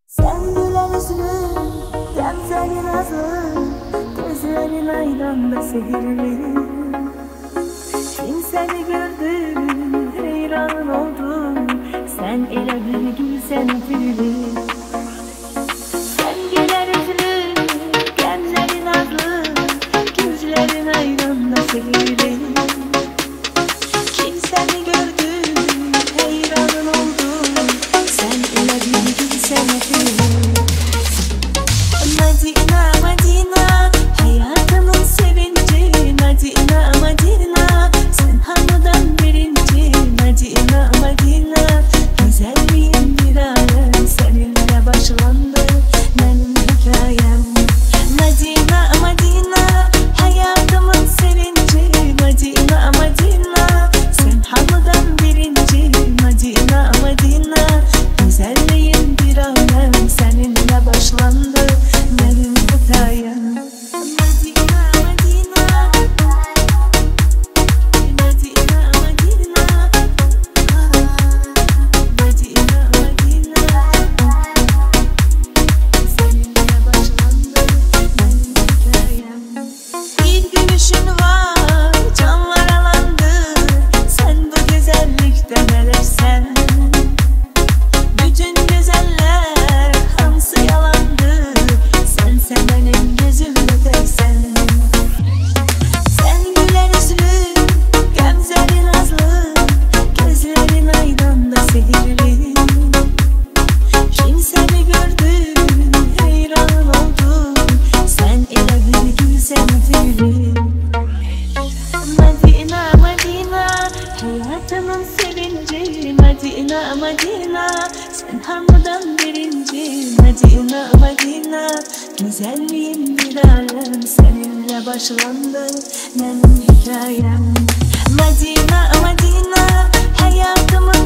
Sen gülen yüzlü, gamzenin nazlı, gözlerin aydanda sehirli. Kimseni gördüm, heyran oldum, sen ele bir gülsen gülü. Sen gülen yüzlü, gamzenin nazlı, gözlerin aydanda sehirli. Kimseni gördüm, heyran oldum, sen ele bir gülsen gülü. Medina, Medina, hayatımın sevinci. Medina, Medina, sen hanımdan birinci. Medina, Medina, güzelliğin bir alem, seninle başlandı benim hikayem. Medina, Medina, hayatımın sevinci. Medina, Medina, sen hanımdan birinci. Medina, Medina, güzelliğin bir alem, seninle başlandı benim hikayem. Medina, Medina, Medina, Medina, Medina, Medina, seninle başlandı benim hikayem. Bir gülüşün var, canlar alandı, sen bu güzellikten nelersen. Bütün güzeller hamsı yalandı, sense benim gözümde teksen. Sen güler yüzlü, gamzerin nazlı, gözlerin aydanda sehirli. Şimdi seni gördüm, heyran oldum, sen ele bir gülsen gülü. Medina, Medina, hayatımın sevinci. Medina, Medina, sen hanımdan birinci. Medina, Medina, güzelliğin bir alem, seninle başlandı benim hikayem. Medina, Medina, hayatımın